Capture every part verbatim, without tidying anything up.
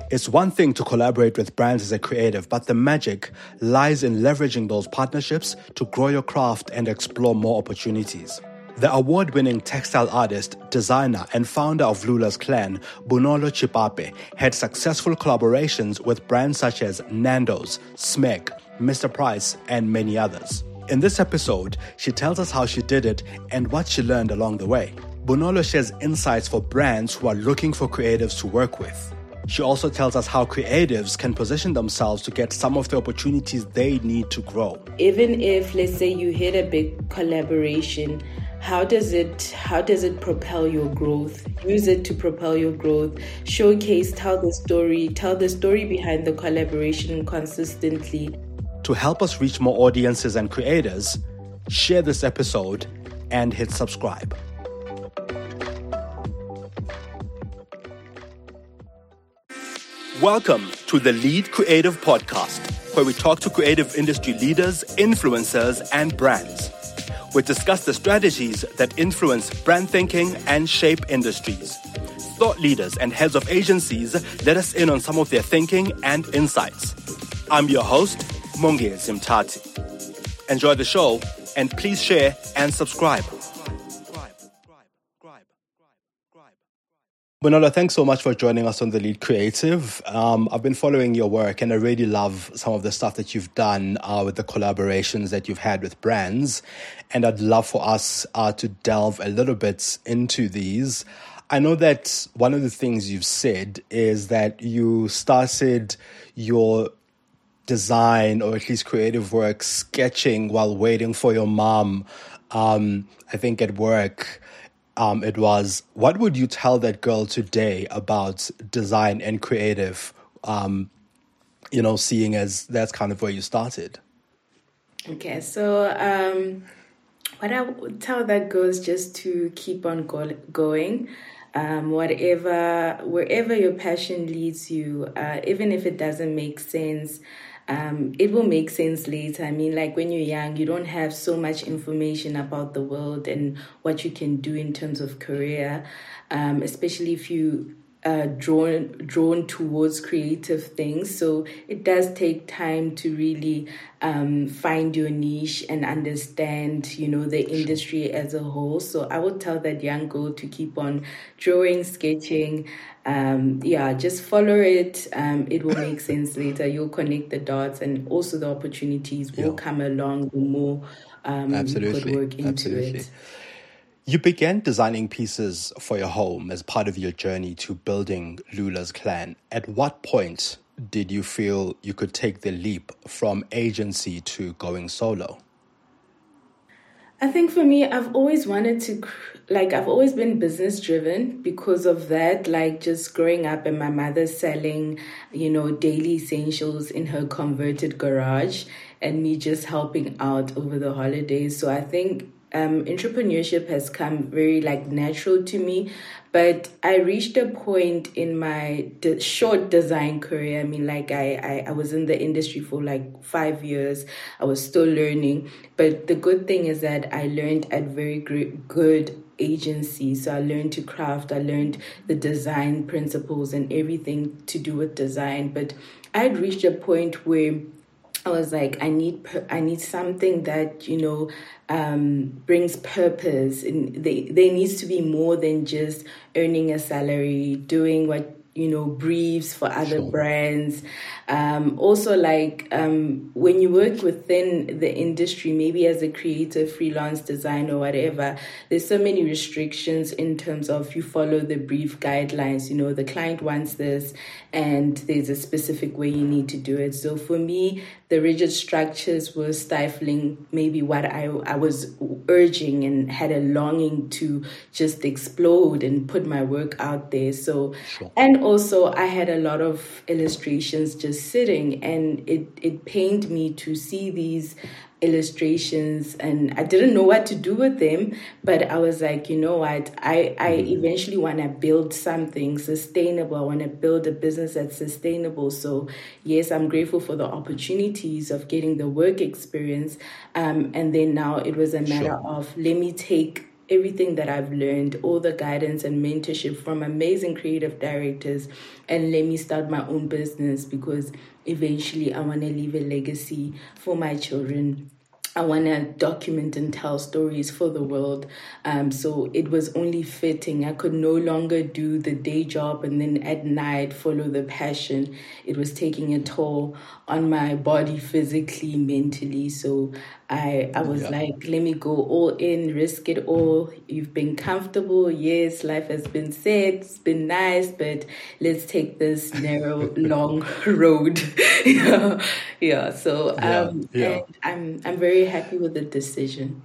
It's one thing to collaborate with brands as a creative, but the magic lies in leveraging those partnerships to grow your craft and explore more opportunities. The award-winning textile artist, designer, and founder of Lula's Clan, Bonolo Chipape, had successful collaborations with brands such as Nando's, Smeg, Mister Price, and many others. In this episode, she tells us how she did it and what she learned along the way. Bonolo shares insights for brands who are looking for creatives to work with. She also tells us how creatives can position themselves to get some of the opportunities they need to grow. Even if, let's say, you hit a big collaboration, how does it how does it propel your growth? Use it to propel your growth. Showcase, tell the story, tell the story behind the collaboration consistently. To help us reach more audiences and creators, share this episode and hit subscribe. Welcome to the Lead Creative Podcast, where we talk to creative industry leaders, influencers, and brands. We discuss the strategies that influence brand thinking and shape industries. Thought leaders and heads of agencies let us in on some of their thinking and insights. I'm your host, Mongezi Mtati. Enjoy the show, and please share and subscribe. Bonolo, thanks so much for joining us on The Lead Creative. Um, I've been following your work and I really love some of the stuff that you've done uh, with the collaborations that you've had with brands. And I'd love for us uh, to delve a little bit into these. I know that one of the things you've said is that you started your design or at least creative work sketching while waiting for your mom, um, I think at work. Um, it was, what would you tell that girl today about design and creative, um, you know, seeing as that's kind of where you started? Okay, so um, what I would tell that girl is just to keep on go- going. Um, whatever, wherever your passion leads you, uh, even if it doesn't make sense, Um, it will make sense later. I mean, like when you're young, you don't have so much information about the world and what you can do in terms of career, um, especially if you are drawn, drawn towards creative things. So it does take time to really um, find your niche and understand, you know, the industry as a whole. So I would tell that young girl to keep on drawing, sketching, Um, yeah, just follow it. Um, it will make sense later. You'll connect the dots, and also the opportunities will yeah. come along the more um, you put work into Absolutely. it. You began designing pieces for your home as part of your journey to building Lula's Clan. At what point did you feel you could take the leap from agency to going solo? I think for me, I've always wanted to, like, I've always been business driven because of that, like just growing up and my mother selling, you know, daily essentials in her converted garage and me just helping out over the holidays. So I think um, entrepreneurship has come very like natural to me. But I reached a point in my de- short design career. I mean, like I, I, I was in the industry for like five years. I was still learning. But the good thing is that I learned at very great, good agencies. So I learned to craft. I learned the design principles and everything to do with design. But I had reached a point where I was like, I need, I need something that, you know, um, brings purpose. And they, there needs to be more than just earning a salary, doing what, you know, briefs for other sure. brands. Um, also, like um, when you work within the industry, maybe as a creative, freelance designer or whatever, there's so many restrictions in terms of you follow the brief guidelines. You know, the client wants this and there's a specific way you need to do it. So for me, the rigid structures were stifling maybe what I, I was urging and had a longing to just explode and put my work out there. So, sure. and also I had a lot of illustrations just sitting, and it, it pained me to see these illustrations, and I didn't know what to do with them, but I was like, you know what, I, I eventually want to build something sustainable. I want to build a business that's sustainable. So yes, I'm grateful for the opportunities of getting the work experience, um, and then now it was a matter sure. of let me take everything that I've learned, all the guidance and mentorship from amazing creative directors, and let me start my own business, because eventually I want to leave a legacy for my children. I want to document and tell stories for the world. Um, so it was only fitting. I could no longer do the day job and then at night follow the passion. It was taking a toll on my body physically, mentally. So I I was yeah. like, let me go all in, risk it all. You've been comfortable. Yes, life has been set. It's been nice, but let's take this narrow, long road. yeah. yeah. So um, yeah. Yeah. And I'm I'm very happy with the decision.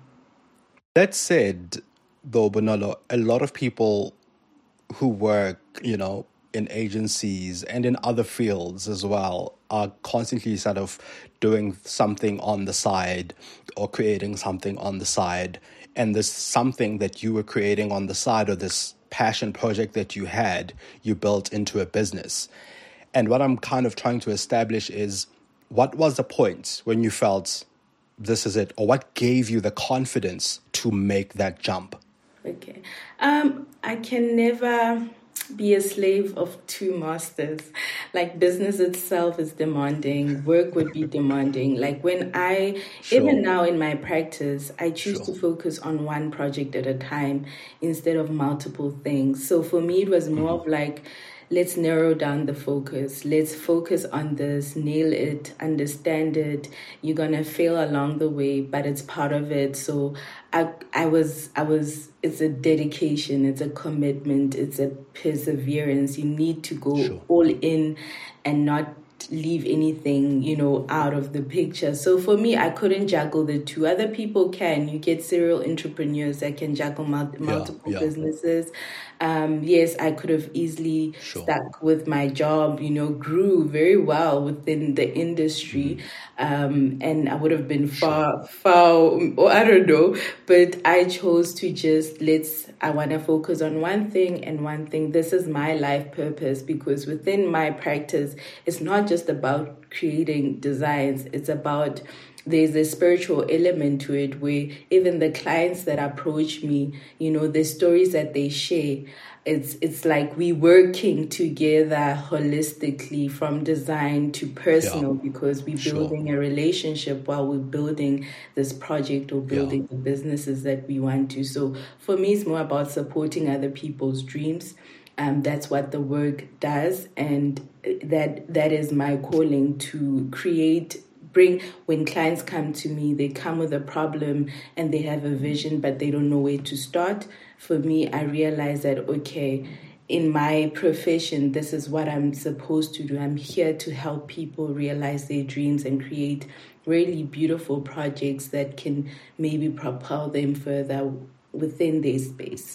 That said, though, Bonolo, a lot of people who work, you know, in agencies and in other fields as well are constantly sort of doing something on the side or creating something on the side. And this something that you were creating on the side, or this passion project that you had, you built into a business. And what I'm kind of trying to establish is, what was the point when you felt this is it, or what gave you the confidence to make that jump? Okay. Um, I can never be a slave of two masters. Like, business itself is demanding, work would be demanding. Like, when I, sure. even now in my practice, I choose sure. to focus on one project at a time instead of multiple things. So for me, it was more mm-hmm. of like, let's narrow down the focus. Let's focus on this, nail it, understand it. You're gonna fail along the way, but it's part of it. So I I was I was it's a dedication, it's a commitment, it's a perseverance. You need to go sure. all in and not leave anything, you know, out of the picture. So for me, I couldn't juggle the two. Other people can. You get serial entrepreneurs that can juggle mul- multiple yeah, yeah. businesses. Um, yes, I could have easily sure. stuck with my job, you know, grew very well within the industry. Mm. Um, and I would have been far, sure. far, or I don't know, but I chose to just let's, I want to focus on one thing and one thing. This is my life purpose, because within my practice, it's not just about creating designs. It's about, there's a spiritual element to it, where even the clients that approach me, you know, the stories that they share, it's it's like we working together holistically from design to personal, yeah. because we're sure. building a relationship while we're building this project or building yeah. the businesses that we want to. So for me, it's more about supporting other people's dreams. Um, that's what the work does, and that that is my calling, to create, bring, when clients come to me, they come with a problem and they have a vision, but they don't know where to start. For me, I realize that, okay, in my profession, this is what I'm supposed to do. I'm here to help people realize their dreams and create really beautiful projects that can maybe propel them further within their space.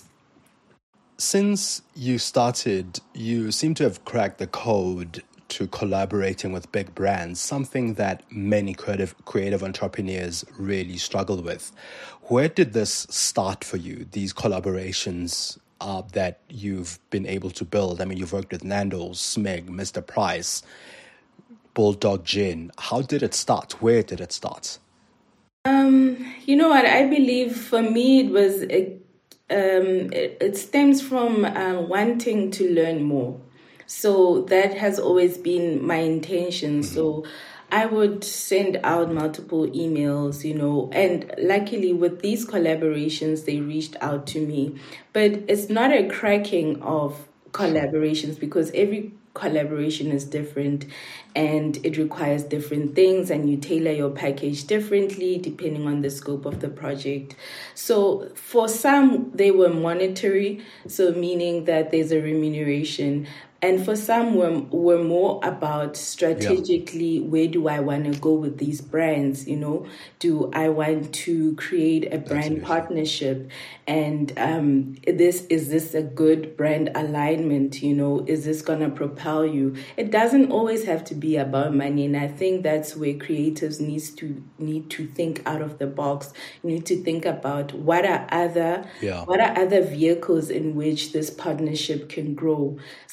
Since you started, you seem to have cracked the code to collaborating with big brands, something that many creative creative entrepreneurs really struggle with. Where did this start for you, these collaborations uh, that you've been able to build? I mean, you've worked with Nando's, Smeg, Mister Price, Bulldog Gin. How did it start? Where did it start? Um, you know what? I believe for me it was a Um, it, it stems from uh, wanting to learn more. So that has always been my intention. Mm-hmm. So I would send out multiple emails, you know, and luckily with these collaborations, they reached out to me. But it's not a cracking of collaborations, because every collaboration is different and it requires different things, and you tailor your package differently depending on the scope of the project. So for some, they were monetary, so meaning that there's a remuneration. And for some, were were more about strategically, yeah. where do I want to go with these brands? You know, do I want to create a brand Absolutely. partnership? And um, this is this a good brand alignment? You know, is this gonna propel you? It doesn't always have to be about money, and I think that's where creatives needs to need to think out of the box. You need to think about what are other yeah. what are other vehicles in which this partnership can grow. Sometimes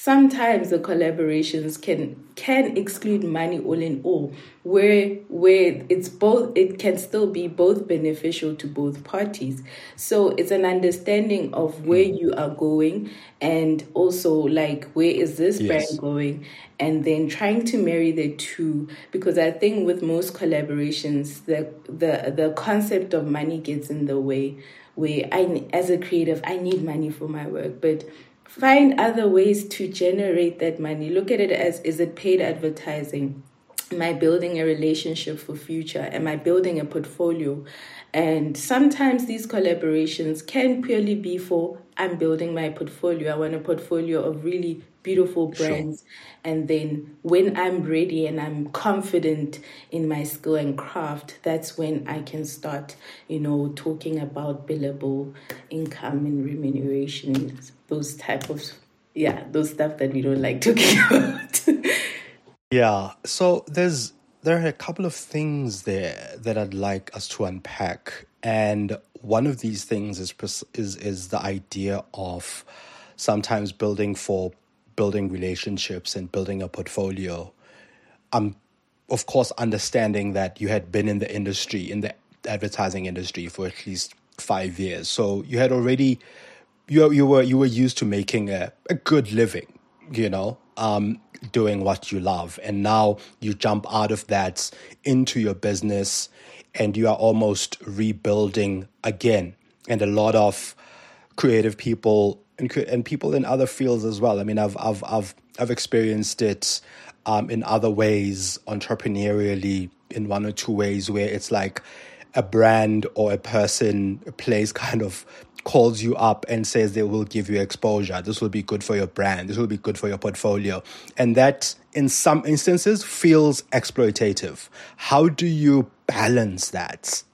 times the collaborations can can exclude money all in all, where where it's both, it can still be both beneficial to both parties. So it's an understanding of where mm. you are going, and also like where is this yes. brand going, and then trying to marry the two. Because I think with most collaborations, the the the concept of money gets in the way. Where I, as a creative, I need money for my work, but find other ways to generate that money. Look at it as, is it paid advertising? Am I building a relationship for future? Am I building a portfolio? And sometimes these collaborations can purely be for, I'm building my portfolio. I want a portfolio of really beautiful brands. Sure. And then when I'm ready and I'm confident in my skill and craft, that's when I can start, you know, talking about billable income and remuneration, those type of, yeah, those stuff that we don't like talking about. Yeah. So there's, there are a couple of things there that I'd like us to unpack. And one of these things is, is, is the idea of sometimes building for building relationships and building a portfolio. Um, of course, understanding that you had been in the industry, in the advertising industry for at least five years. So you had already, you, you were you were used to making a, a good living, you know, um, doing what you love. And now you jump out of that into your business and you are almost rebuilding again. And a lot of creative people and, and people in other fields as well. I mean, I've I've I've I've experienced it um, in other ways, entrepreneurially, in one or two ways, where it's like a brand or a person, a place kind of calls you up and says they will give you exposure. This will be good for your brand. This will be good for your portfolio. And that, in some instances, feels exploitative. How do you balance that?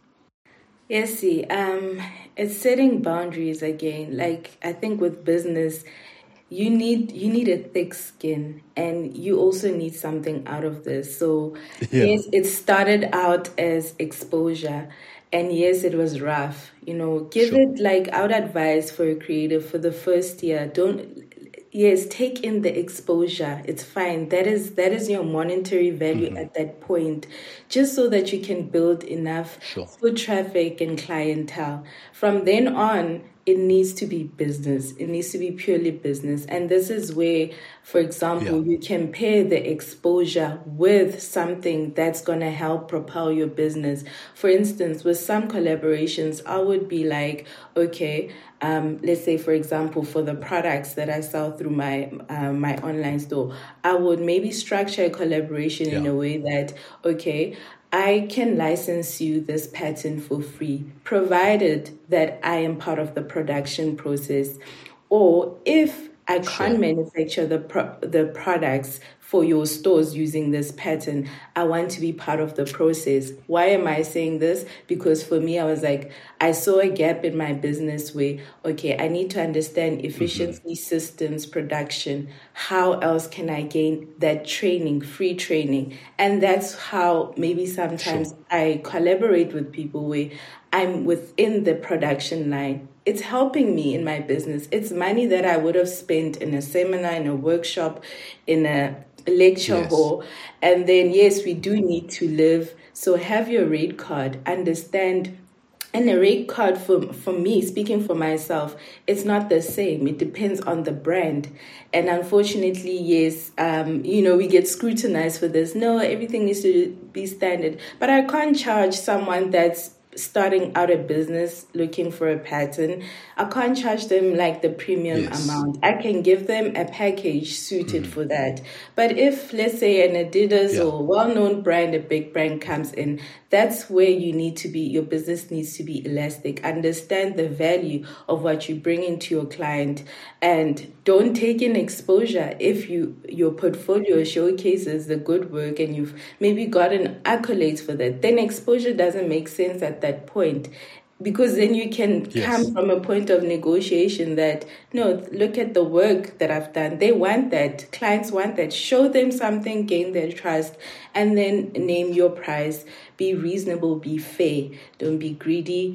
Yes, see, um, it's setting boundaries again. Like, I think with business, you need you need a thick skin, and you also need something out of this. So, yeah. Yes, it started out as exposure, and yes, it was rough. You know, give sure. it, like, I would advise for a creative for the first year, don't... Yes, take in the exposure. It's fine. That is that is your monetary value mm-hmm. at that point, just so that you can build enough sure. foot traffic and clientele. From then on, it needs to be business. It needs to be purely business. And this is where, for example, yeah. you can pair the exposure with something that's going to help propel your business. For instance, with some collaborations, I would be like, okay, Um, let's say, for example, for the products that I sell through my uh, my online store, I would maybe structure a collaboration yeah. in a way that, okay, I can license you this pattern for free, provided that I am part of the production process. Or if I can't sure. manufacture the pro- the products for your stores using this pattern, I want to be part of the process. Why am I saying this? Because for me, I was like, I saw a gap in my business where, okay, I need to understand efficiency, mm-hmm. systems, production. How else can I gain that training, free training? And that's how maybe sometimes sure. I collaborate with people where I'm within the production line. It's helping me in my business. It's money that I would have spent in a seminar, in a workshop, in a lecture yes. hall. And then, yes, we do need to live. So have your rate card. Understand. And a rate card, for, for me, speaking for myself, it's not the same. It depends on the brand. And unfortunately, yes, um, you know, we get scrutinized for this. No, everything needs to be standard. But I can't charge someone that's starting out a business looking for a pattern. I can't charge them like the premium yes. amount. I can give them a package suited mm-hmm. for that. But if, let's say, an Adidas yeah. or well-known brand, a big brand comes in, that's where you need to be, your business needs to be elastic. Understand the value of what you bring into your client, and don't take in exposure. If you your portfolio showcases the good work and you've maybe gotten accolades for that, then exposure doesn't make sense at that point. Because then you can yes. come from a point of negotiation that, no, look at the work that I've done. They want that. Clients want that. Show them something, gain their trust, and then name your price. Be reasonable, be fair. Don't be greedy.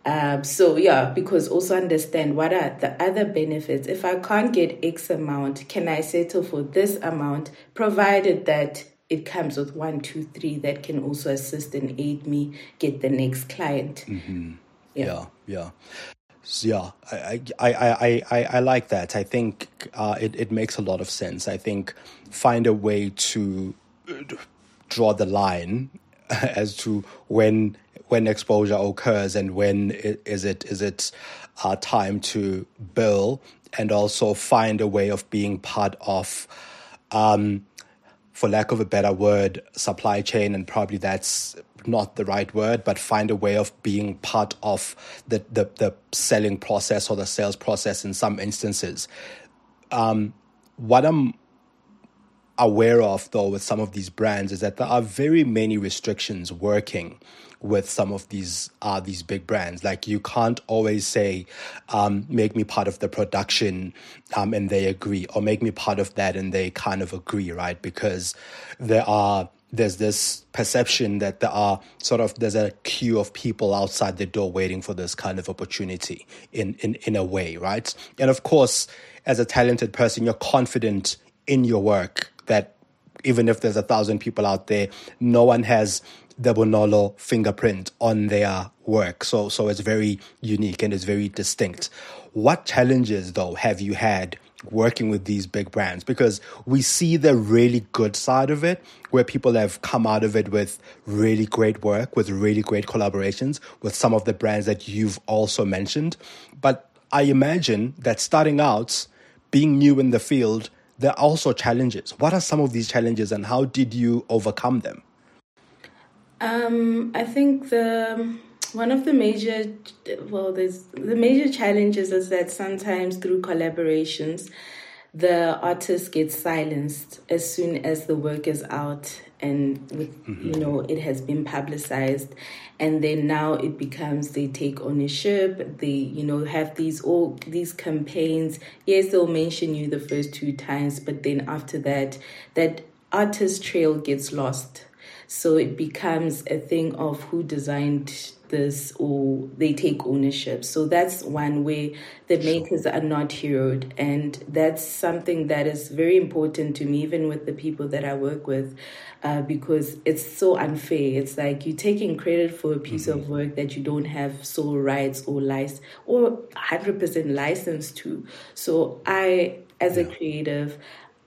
Um, so yeah, because also understand what are the other benefits. If I can't get X amount, can I settle for this amount, provided that it comes with one, two, three that can also assist and aid me get the next client. Mm-hmm. Yeah, yeah. yeah. Yeah, I, I, I, I, I like that. I think uh, it, it makes a lot of sense. I think find a way to draw the line as to when when exposure occurs and when it, is it is it uh, time to bill, and also find a way of being part of, um, for lack of a better word, supply chain, and probably that's not the right word, but find a way of being part of the, the, the selling process or the sales process in some instances. Um, what I'm aware of, though, with some of these brands is that there are very many restrictions working with some of these uh, these big brands. Like, you can't always say, um, make me part of the production um, and they agree, or make me part of that and they kind of agree, right? Because there are there's this perception that there are sort of, there's a queue of people outside the door waiting for this kind of opportunity in, in, in a way, right? And of course, as a talented person, you're confident in your work that even if there's a thousand people out there, no one has the Bonolo fingerprint on their work. So, so it's very unique and it's very distinct. What challenges, though, have you had working with these big brands? Because we see the really good side of it, where people have come out of it with really great work, with really great collaborations with some of the brands that you've also mentioned. But I imagine that starting out, being new in the field, there are also challenges. What are some of these challenges and how did you overcome them? Um, I think the one of the major, well, there's the major challenges is that sometimes through collaborations, the artist gets silenced as soon as the work is out and with, mm-hmm. you know, it has been publicized, and then now it becomes they take ownership. They, you know, have these all these campaigns. Yes, they'll mention you the first two times, but then after that, that artist trail gets lost. So it becomes a thing of who designed this, or they take ownership. So that's one way the makers are not heroed. And that's something that is very important to me, even with the people that I work with, uh, because it's so unfair. It's like you're taking credit for a piece mm-hmm. of work that you don't have sole rights or license or one hundred percent license to. So I, as yeah. a creative,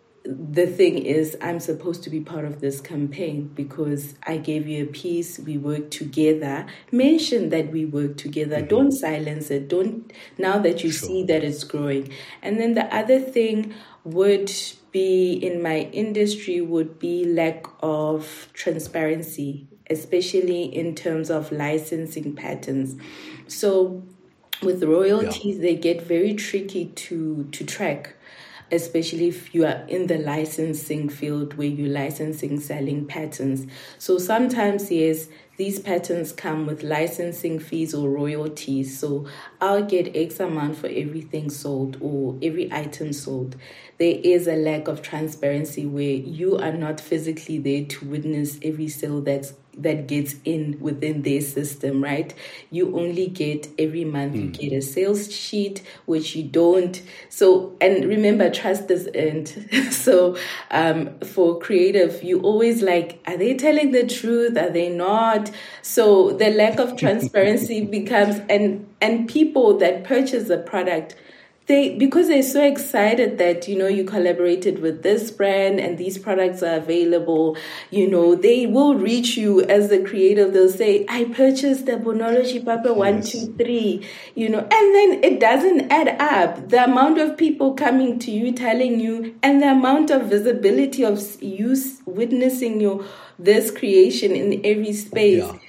the thing is, I'm supposed to be part of this campaign because I gave you a piece, we work together. Mention that we work together. Mm-hmm. Don't silence it. Don't, now that you sure. see that it's growing. And then the other thing would be, in my industry, would be lack of transparency, especially in terms of licensing patterns. So with royalties, yeah. they get very tricky to, to track, especially if you are in the licensing field where you're licensing selling patterns. So sometimes, yes, these patterns come with licensing fees or royalties. So I'll get X amount for everything sold or every item sold. There is a lack of transparency where you are not physically there to witness every sale that's that gets in within their system, right? You only get every month, mm. you get a sales sheet, which you don't. So, and remember, trust is earned. so um, for creative, you always like, are they telling the truth? Are they not? So the lack of transparency becomes, and and people that purchase the product, They, because they're so excited that, you know, you collaborated with this brand and these products are available, you know, they will reach you as the creative. They'll say, I purchased the Bonolo Chipapa one, two, three, you know, and then it doesn't add up. The amount of people coming to you, telling you, and the amount of visibility of you witnessing your this creation in every space. Yeah.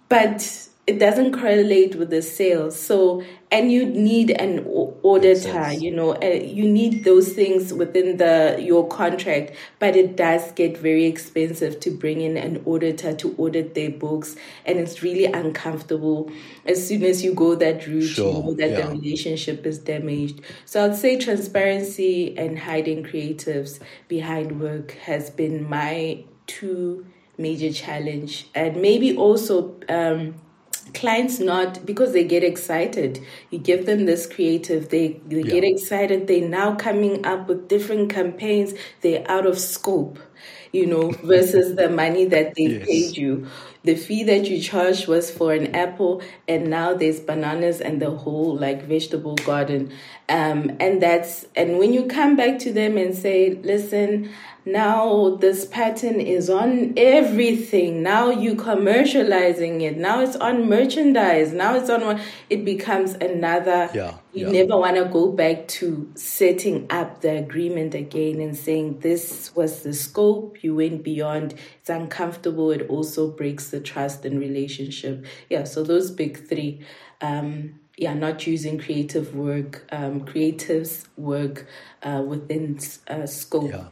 But it doesn't correlate with the sales. So, and you need an auditor, you know, uh, you need those things within the your contract, but it does get very expensive to bring in an auditor to audit their books, and it's really uncomfortable. As soon as you go that route, sure, you know that yeah. the relationship is damaged. So I'd say transparency and hiding creatives behind work has been my two major challenge, and maybe also um, clients not, because they get excited. You give them this creative, they, they yeah. get excited. They're now coming up with different campaigns. They're out of scope, you know, versus the money that they yes. paid you. The fee that you charged was for an apple, and now there's bananas and the whole like vegetable garden. Um, and that's, and when you come back to them and say, listen, now this pattern is on everything. Now you commercializing it. Now it's on merchandise. Now it's on, it becomes another, yeah, you yeah. never want to go back to setting up the agreement again and saying this was the scope. You went beyond. It's uncomfortable. It also breaks the trust and relationship. Yeah. So those big three, um, yeah, not using creative work, um, creatives work uh, within uh, scope. Yeah.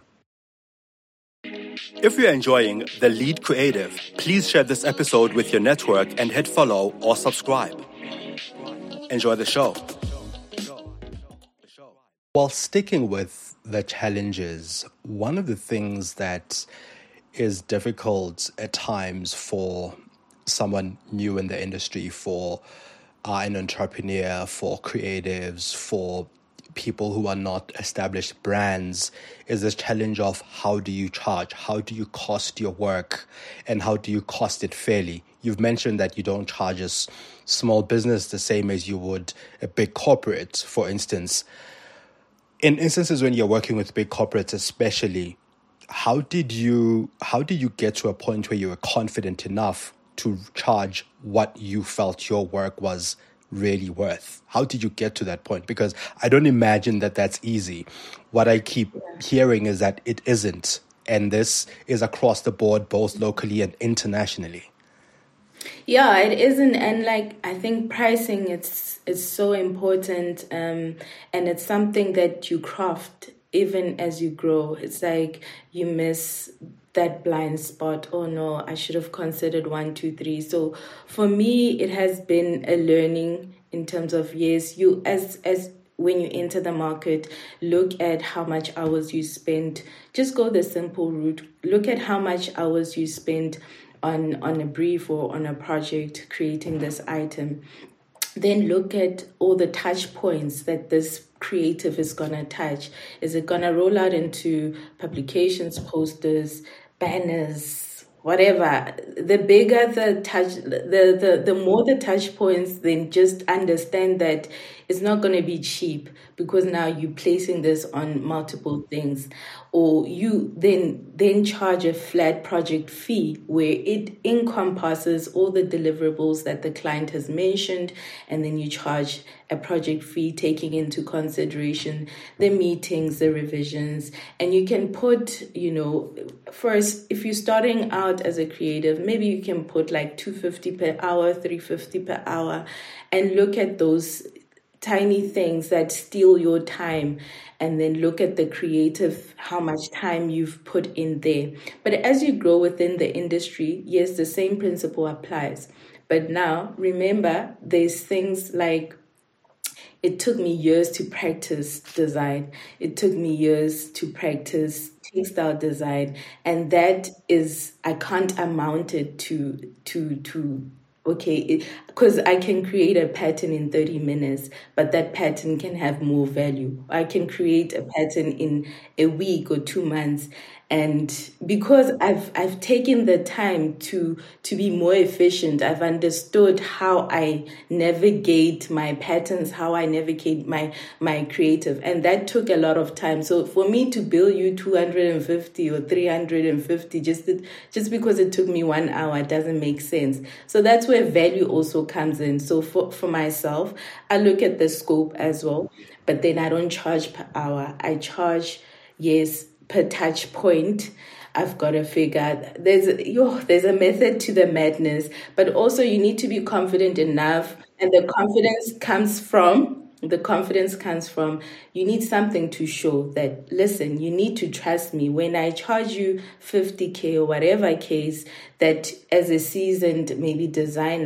If you're enjoying The Lead Creative, please share this episode with your network and hit follow or subscribe. Enjoy the show. While sticking with the challenges, one of the things that is difficult at times for someone new in the industry, for uh, an entrepreneur, for creatives, for people who are not established brands, is this challenge of how do you charge? How do you cost your work? And how do you cost it fairly? You've mentioned that you don't charge a small business the same as you would a big corporate, for instance. In instances when you're working with big corporates especially, how did you how did you get to a point where you were confident enough to charge what you felt your work was really worth? How did you get to that point? Because I don't imagine that that's easy. What I keep hearing is that it isn't. And this is across the board, both locally and internationally. Yeah, it isn't. And like, I think pricing it's is so important. Um, and it's something that you craft even as you grow. It's like you miss that blind spot. Oh no, I should have considered one, two, three. So for me, it has been a learning in terms of, yes, you as as when you enter the market, look at how much hours you spend. Just go the simple route. Look at how much hours you spend on, on a brief or on a project creating this item. Then look at all the touch points that this creative is going to touch. Is it going to roll out into publications, posters, banners, whatever? The bigger the touch, the, the, the more the touch points, then just understand that it's not going to be cheap, because now you're placing this on multiple things. Or you then then charge a flat project fee where it encompasses all the deliverables that the client has mentioned, and then you charge a project fee taking into consideration the meetings, the revisions, and you can put, you know, first, if you're starting out as a creative, maybe you can put like two hundred fifty per hour, three hundred fifty per hour, and look at those tiny things that steal your time, and then look at the creative, how much time you've put in there. But as you grow within the industry, yes, the same principle applies. But now, remember, there's things like, it took me years to practice design. It took me years to practice textile design. And that is, I can't amount it to, to, to, okay, because I can create a pattern in thirty minutes, but that pattern can have more value. I can create a pattern in a week or two months. And because I've I've taken the time to to be more efficient, I've understood how I navigate my patterns, how I navigate my my creative, and that took a lot of time. So for me to bill you two hundred fifty or three hundred fifty just to, just because it took me one hour doesn't make sense. So that's where value also comes in. So for for myself, I look at the scope as well, but then I don't charge per hour. I charge, yes, per touch point. I've got to figure there's yo, there's a method to the madness, but also you need to be confident enough, and the confidence comes from the confidence comes from you need something to show that, listen, you need to trust me when I charge you fifty K or whatever case, that as a seasoned maybe designer,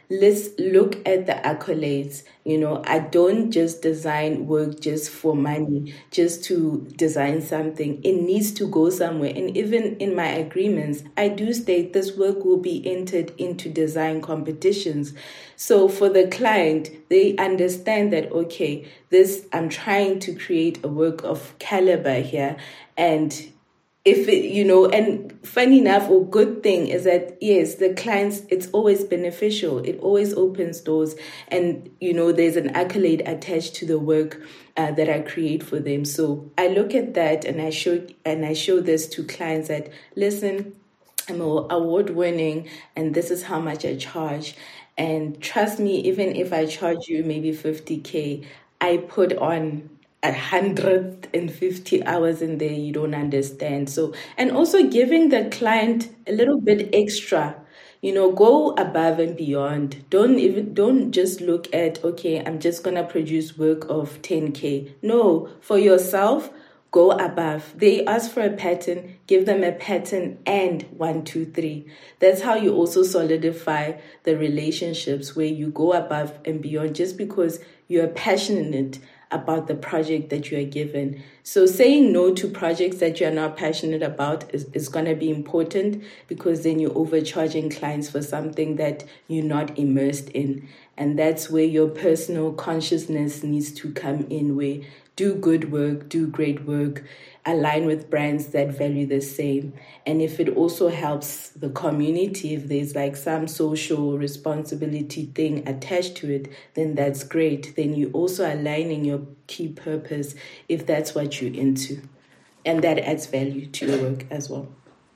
let's look at the accolades. You know, I don't just design work just for money, just to design something. It needs to go somewhere. And even in my agreements, I do state this work will be entered into design competitions. So for the client, they understand that, okay, this, I'm trying to create a work of caliber here. And if it, you know, and funny enough, or good thing is that, yes, the clients, it's always beneficial. It always opens doors. And, you know, there's an accolade attached to the work uh, that I create for them. So I look at that and I show, and I show this to clients that, listen, I'm award winning and this is how much I charge. And trust me, even if I charge you maybe fifty K, I put on one hundred fifty hours in there you don't understand. So, and also giving the client a little bit extra, you know, go above and beyond. Don't even, don't just look at, okay, I'm just going to produce work of ten K. No, for yourself, go above. They ask for a pattern, give them a pattern and one, two, three. That's how you also solidify the relationships where you go above and beyond just because you are passionate about the project that you are given. So saying no to projects that you're not passionate about is, is going to be important, because then you're overcharging clients for something that you're not immersed in. And that's where your personal consciousness needs to come in, where do good work, do great work, align with brands that value the same. And if it also helps the community, if there's like some social responsibility thing attached to it, then that's great. Then you also aligning your key purpose if that's what you're into. And that adds value to your work as well.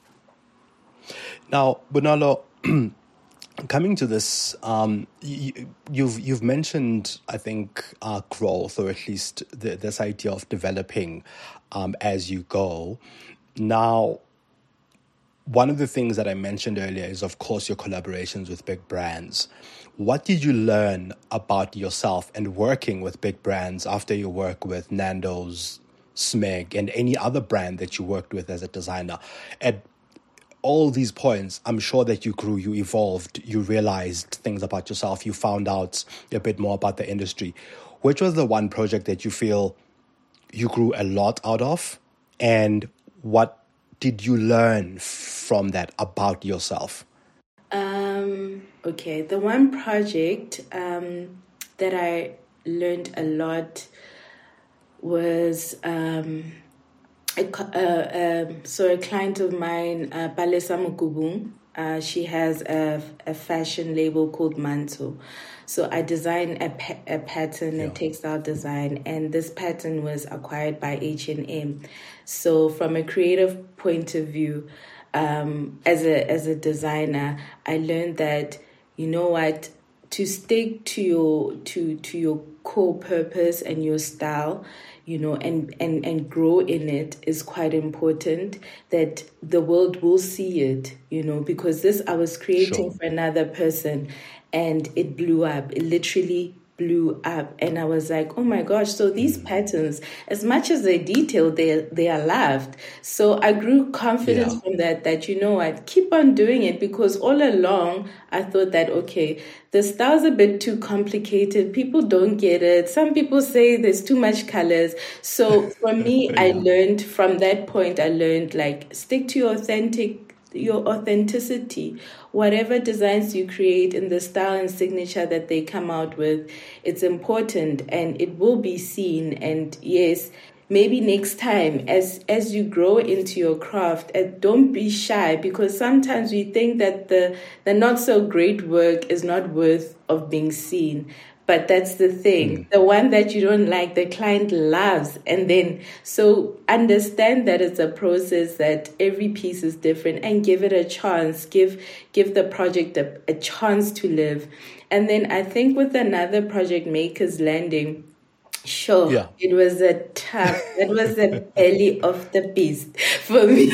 Now, Bonolo, coming to this, um, you, you've you've mentioned, I think, uh, growth, or at least the, this idea of developing um, as you go. Now, one of the things that I mentioned earlier is, of course, your collaborations with big brands. What did you learn about yourself and working with big brands after you work with Nando's, Smeg, and any other brand that you worked with as a designer? At all these points, I'm sure that you grew, you evolved, you realized things about yourself, you found out a bit more about the industry. Which was the one project that you feel you grew a lot out of? And what did you learn from that about yourself? Um, okay, the one project um, that I learned a lot was... Um, A, uh, um, so a client of mine, uh, Palesa Mukubung, uh, she has a, a fashion label called Manto. So I designed a, pa- a pattern, yeah. a textile design, and this pattern was acquired by H and M. So from a creative point of view, um, as a as a designer, I learned that, you know what, to stick to your to to your core purpose and your style, you know, and, and, and grow in it is quite important, that the world will see it, you know, because this I was creating sure. for another person and it blew up. It literally blew up. And I was like, oh my gosh, so these mm. patterns, as much as they're detailed, they, they are loved. So I grew confidence yeah. from that, that, you know what, keep on doing it, because all along I thought that, okay, the style's a bit too complicated. People don't get it. Some people say there's too much colors. So for me, yeah. I learned from that point, I learned like stick to your authentic your authenticity. Whatever designs you create in the style and signature that they come out with, it's important and it will be seen. And yes, maybe next time as as you grow into your craft, uh, don't be shy, because sometimes we think that the the not so great work is not worth of being seen. But that's the thing. Mm. The one that you don't like, the client loves. And then, so understand that it's a process, that every piece is different, and give it a chance. Give give the project a, a chance to live. And then I think with another project, Makers Landing, sure, yeah. it was a tough, it was the belly of the beast for me,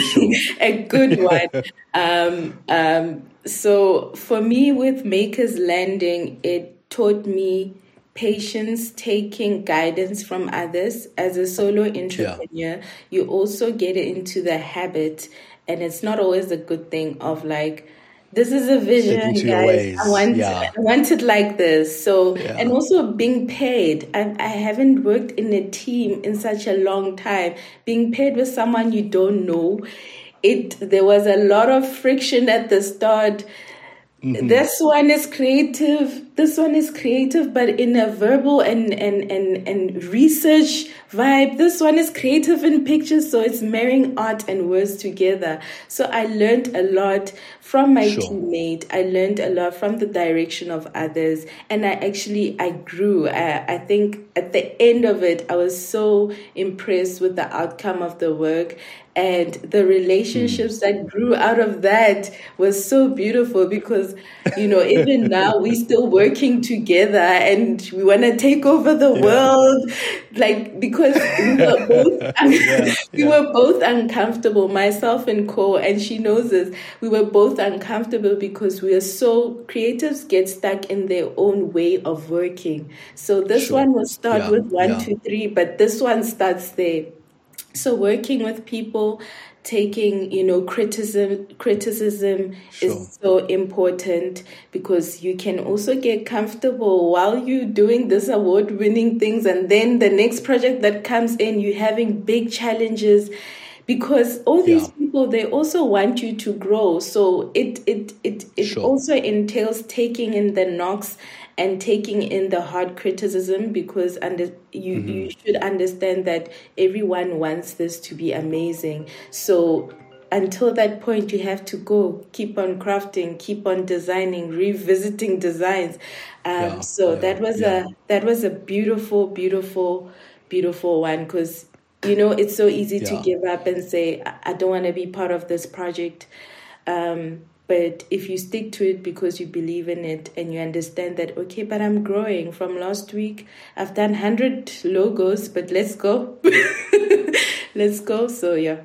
a good one. Um, um, so for me with Makers Landing, it taught me patience, taking guidance from others. As a solo entrepreneur, yeah. you also get into the habit, and it's not always a good thing, of like this is a vision, to your guys. ways. I want, Yeah. I want it like this. So, Yeah. and also being paid. I, I haven't worked in a team in such a long time. Being paid with someone you don't know, it there was a lot of friction at the start. Mm-hmm. This one is creative. This one is creative, but in a verbal and, and, and, and research vibe. This one is creative in pictures, so it's marrying art and words together. So I learned a lot from my sure. teammate. I learned a lot from the direction of others, and I actually I grew. I, I think at the end of it, I was so impressed with the outcome of the work. And the relationships mm. that grew out of that was so beautiful because, you know, even now we're still working together and we want to take over the yeah. world. Like, because we were both, un- yeah, we yeah. were both uncomfortable, myself and Co, and she knows this. We were both uncomfortable because we are so, creatives get stuck in their own way of working. So this sure. one will start yeah. with one, yeah. two, three, but this one starts there. So working with people, taking, you know, criticism, criticism sure. is so important because you can also get comfortable while you're doing this award-winning things. And then the next project that comes in, you're having big challenges because all these yeah. people, they also want you to grow. So it, it, it, it sure. also entails taking in the knocks and taking in the hard criticism because under, you, mm-hmm. you should understand that everyone wants this to be amazing. So until that point, you have to go, keep on crafting, keep on designing, revisiting designs. Um, yeah, so yeah, that was yeah. a that was a beautiful, beautiful, beautiful one because, you know, it's so easy yeah. to give up and say, I, I don't want to be part of this project. Um, But if you stick to it because you believe in it and you understand that, okay, but I'm growing. From last week, I've done one hundred logos, but let's go. let's go. So, yeah.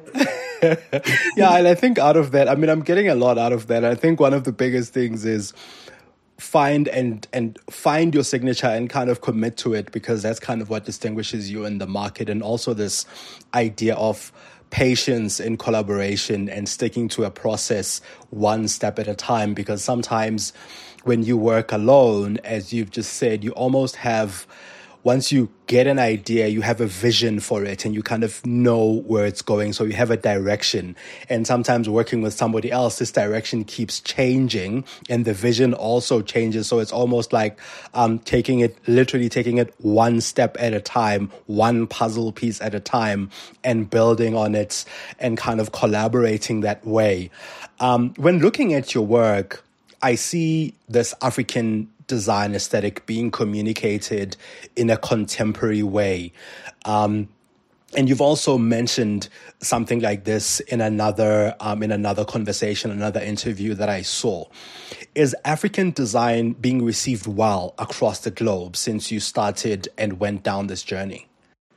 yeah, and I think out of that, I mean, I'm getting a lot out of that. I think one of the biggest things is find and and find your signature and kind of commit to it because that's kind of what distinguishes you in the market. And also this idea of patience in collaboration and sticking to a process one step at a time, because sometimes when you work alone, as you've just said, you almost have, once you get an idea, you have a vision for it and you kind of know where it's going. So you have a direction. And sometimes working with somebody else, this direction keeps changing and the vision also changes. So it's almost like um, taking it, literally taking it one step at a time, one puzzle piece at a time and building on it and kind of collaborating that way. Um, when looking at your work, I see this African design aesthetic being communicated in a contemporary way. Um, and you've also mentioned something like this in another um, in another conversation, another interview that I saw. Is African design being received well across the globe since you started and went down this journey?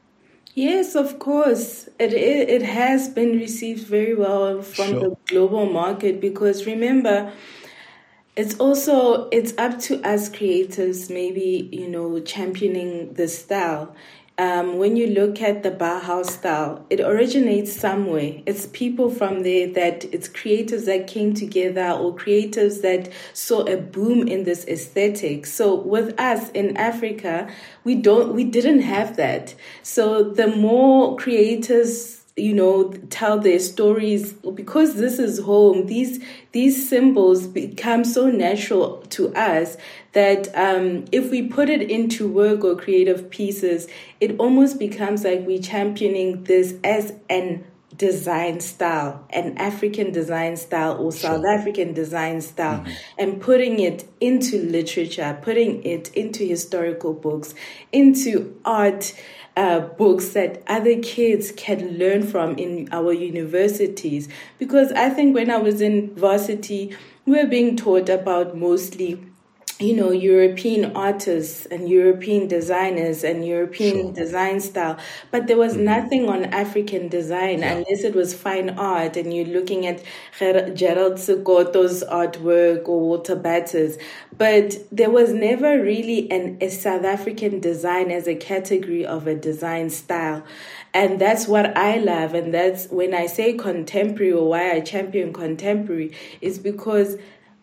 Yes, of course. It it, it has been received very well from sure. the global market because remember, It's also, it's up to us creators, maybe, you know, championing the style. Um, when you look at the Bauhaus style, it originates somewhere. It's people from there that, it's creators that came together or creators that saw a boom in this aesthetic. So with us in Africa, we don't, we didn't have that. So the more creators, you know, tell their stories, because this is home, these these symbols become so natural to us that um, if we put it into work or creative pieces, it almost becomes like we're championing this as an design style, an African design style or South sure. African design style, mm-hmm. and putting it into literature, putting it into historical books, into art, Uh, books that other kids can learn from in our universities. Because I think when I was in varsity, we were being taught about mostly, you know, European artists and European designers and European sure. design style. But there was mm-hmm. nothing on African design yeah. unless it was fine art and you're looking at Ger- Gerald Sekoto's artwork or Walter Batters. But there was never really an, a South African design as a category of a design style. And that's what I love. And that's when I say contemporary or why I champion contemporary is because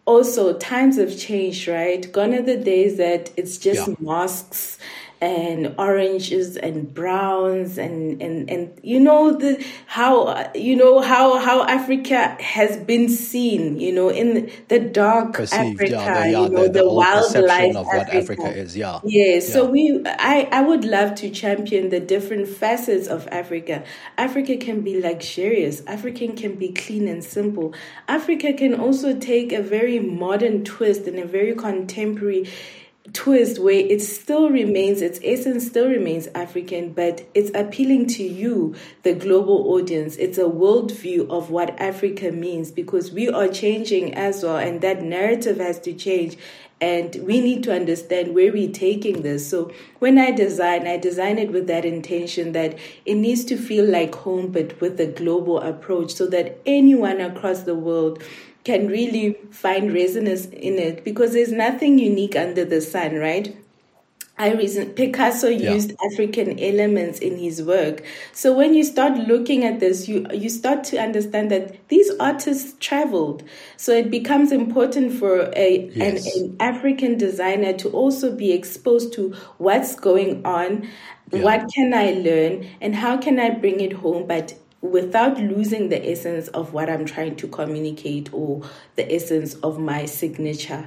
also times have changed, right? Gone are the days that it's just Yeah. mosques and oranges and browns and, and, and you know the how you know how how Africa has been seen, you know, in the dark Perceived, yeah, the Africa, yeah, you know, the, the the old wildlife perception of what Africa Africa. is, yeah. Yeah, so Yeah. we I, I would love to champion the different facets of Africa. Africa can be luxurious. Africa can be clean and simple. Africa can also take a very modern twist and a very contemporary twist where it still remains, its essence still remains African, but it's appealing to you, the global audience. It's a worldview of what Africa means, because we are changing as well, and that narrative has to change. And we need to understand where we're taking this. So when I design, I design it with that intention that it needs to feel like home, but with a global approach, so that anyone across the world can really find resonance in it, because there's nothing unique under the sun, right? I reason Picasso Yeah. used African elements in his work. So when you start looking at this, you you start to understand that these artists traveled. So it becomes important for a Yes. an, an African designer to also be exposed to what's going on, Yeah. what can I learn, and how can I bring it home, but without losing the essence of what I'm trying to communicate or the essence of my signature.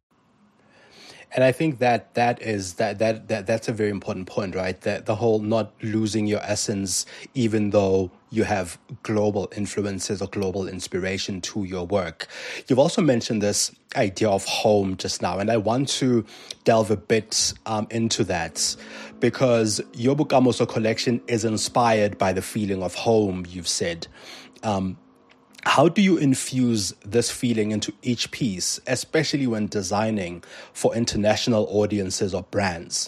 And I think that that is that that that that's a very important point, right? That the whole not losing your essence, even though you have global influences or global inspiration to your work. You've also mentioned this idea of home just now, and I want to delve a bit um, into that, because your Bokamoso collection is inspired by the feeling of home, you've said. Um, How do you infuse this feeling into each piece, especially when designing for international audiences or brands?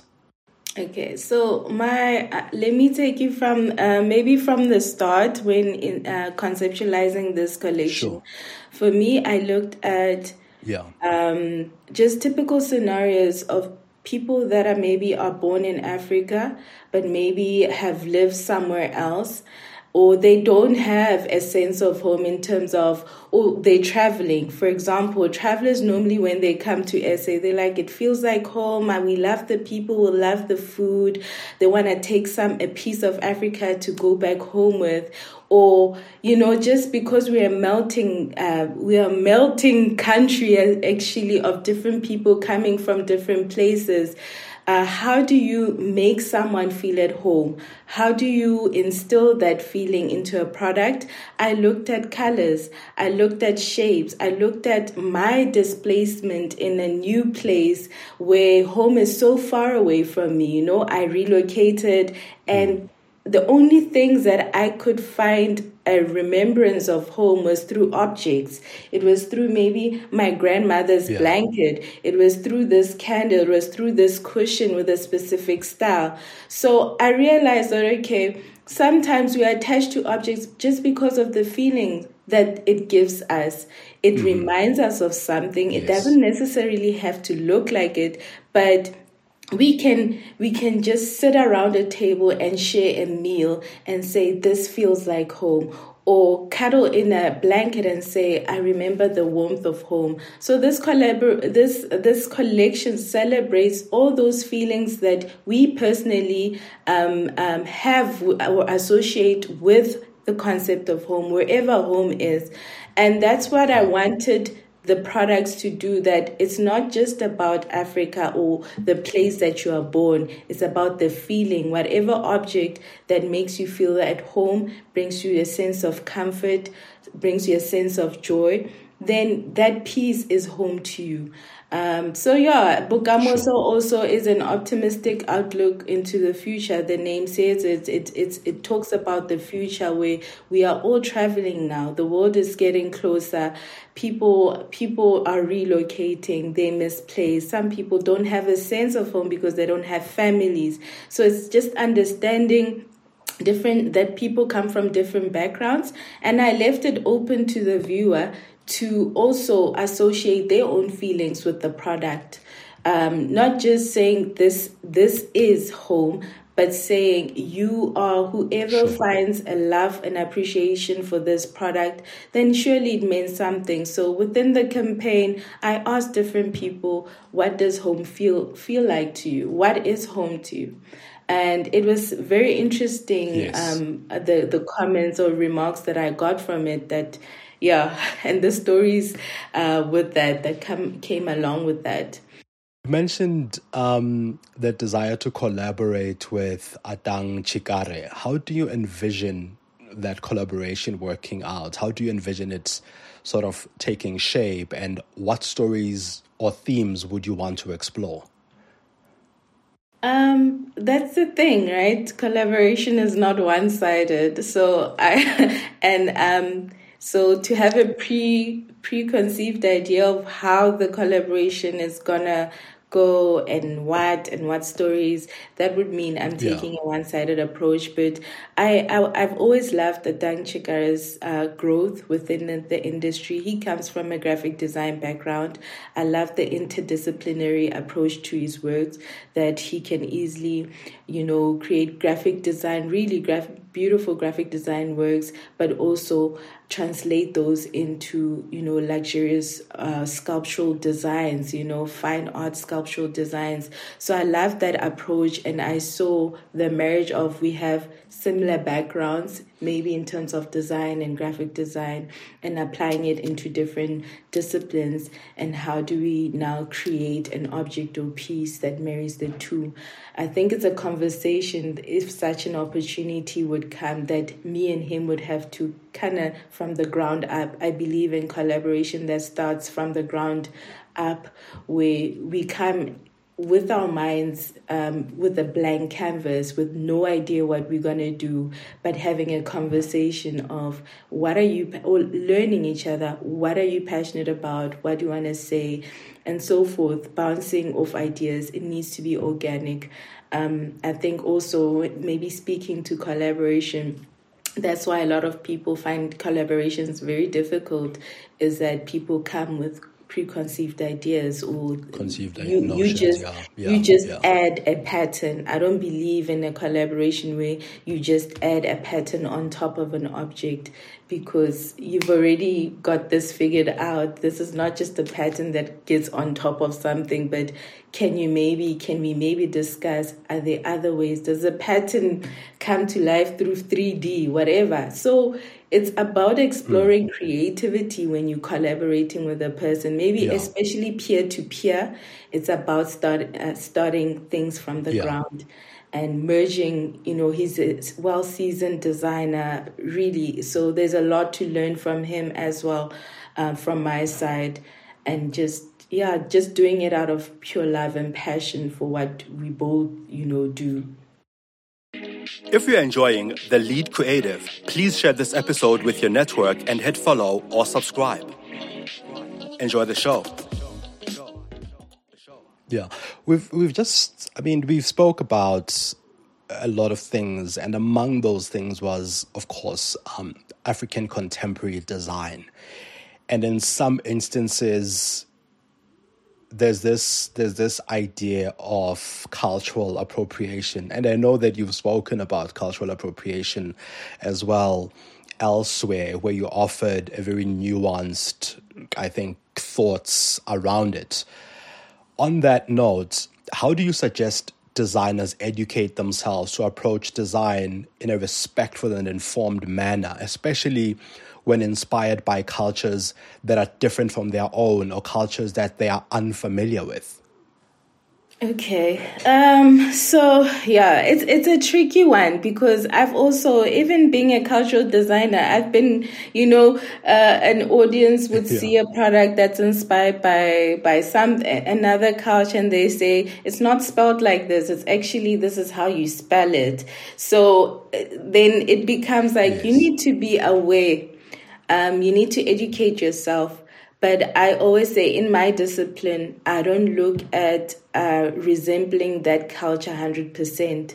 Okay, so my uh, let me take you from uh, maybe from the start when in, uh, conceptualizing this collection. Sure. For me, I looked at Yeah. um, just typical scenarios of people that are maybe are born in Africa, but maybe have lived somewhere else, or they don't have a sense of home in terms of, oh, they're traveling. For example, travelers normally when they come to S A, they're like, it feels like home, and we love the people, we love the food. They want to take some a piece of Africa to go back home with. Or, you know, just because we are melting, uh, we are melting country actually of different people coming from different places. Uh, how do you make someone feel at home? How do you instill that feeling into a product? I looked at colors. I looked at shapes. I looked at my displacement in a new place where home is so far away from me. You know, I relocated, and the only things that I could find a remembrance of home was through objects. It was through maybe my grandmother's Yeah. blanket. It was through this candle. It was through this cushion with a specific style. So I realized that, okay, sometimes we are attached to objects just because of the feeling that it gives us. It mm-hmm. reminds us of something. Yes. It doesn't necessarily have to look like it, but we can we can just sit around a table and share a meal and say, this feels like home. Or cuddle in a blanket and say, I remember the warmth of home. So this collabor- this this collection celebrates all those feelings that we personally um, um, have or associate with the concept of home, wherever home is. And that's what I wanted the products to do, that it's not just about Africa or the place that you are born. It's about the feeling. Whatever object that makes you feel at home, brings you a sense of comfort, brings you a sense of joy, then that piece is home to you. Um, so yeah, Bokamoso sure. also is an optimistic outlook into the future. The name says it, it, it, it talks about the future where we are all traveling now. The world is getting closer. People, people are relocating. They misplaced. Some people don't have a sense of home because they don't have families. So it's just understanding different, that people come from different backgrounds. And I left it open to the viewer to also associate their own feelings with the product. Um, not just saying this this is home, but saying you are whoever Sure. finds a love and appreciation for this product, then surely it means something. So within the campaign, I asked different people, what does home feel feel like to you? What is home to you? And it was very interesting, Yes. um, the, the comments or remarks that I got from it that, yeah, and the stories uh, with that, that come, came along with that. You mentioned um, the desire to collaborate with Atang Chikare. How do you envision that collaboration working out? How do you envision it sort of taking shape? And what stories or themes would you want to explore? Um, that's the thing, right? Collaboration is not one-sided. So I and um so to have a pre preconceived idea of how the collaboration is gonna go and what and what stories, that would mean I'm taking yeah. a one-sided approach. But I, I I've always loved the Atang Chikare's uh, growth within the, the industry. He comes from a graphic design background. I love the interdisciplinary approach to his works, that he can easily, you know, create graphic design, really graphic, beautiful graphic design works, but also translate those into, you know, luxurious uh, sculptural designs, you know, fine art sculptural designs. So I love that approach, and I saw the marriage of we have similar backgrounds, maybe in terms of design and graphic design, and applying it into different disciplines, and how do we now create an object or piece that marries the two. I think it's a conversation, if such an opportunity would come, that me and him would have to kind of from the ground up. I believe in collaboration that starts from the ground up, where we come with our minds, um, with a blank canvas, with no idea what we're going to do, but having a conversation of what are you, or learning each other, what are you passionate about, what do you want to say, and so forth, bouncing off ideas. It needs to be organic. Um, I think also maybe speaking to collaboration, that's why a lot of people find collaborations very difficult, is that people come with preconceived ideas, or conceived you, notions, you just yeah, yeah, you just yeah. add a pattern. I don't believe in a collaboration where you just add a pattern on top of an object, because you've already got this figured out. This is not just a pattern that gets on top of something, but can you maybe, can we maybe discuss, are there other ways? Does a pattern come to life through three D, whatever? So it's about exploring mm. creativity when you're collaborating with a person, maybe yeah. especially peer-to-peer. It's about start, uh, starting things from the yeah. ground and merging, you know, he's a well-seasoned designer, really. So there's a lot to learn from him as well, uh, from my side. And just, yeah, just doing it out of pure love and passion for what we both, you know, do. If you're enjoying The Lead Creative, please share this episode with your network and hit follow or subscribe. Enjoy the show. Yeah, we've we've just, I mean, we've spoke about a lot of things, and among those things was, of course, um, African contemporary design. And in some instances, there's this there's this idea of cultural appropriation. And I know that you've spoken about cultural appropriation as well elsewhere, where you offered a very nuanced, I think, thoughts around it. On that note, how do you suggest designers educate themselves to approach design in a respectful and informed manner, especially when inspired by cultures that are different from their own or cultures that they are unfamiliar with? Okay. Um, so yeah, it's it's a tricky one, because I've also, even being a cultural designer, I've been, you know, uh, an audience would yeah. see a product that's inspired by by some another culture, and they say it's not spelled like this. It's actually, this is how you spell it. So then it becomes like yes. you need to be aware. Um, you need to educate yourself. But I always say, in my discipline, I don't look at uh, resembling that culture one hundred percent.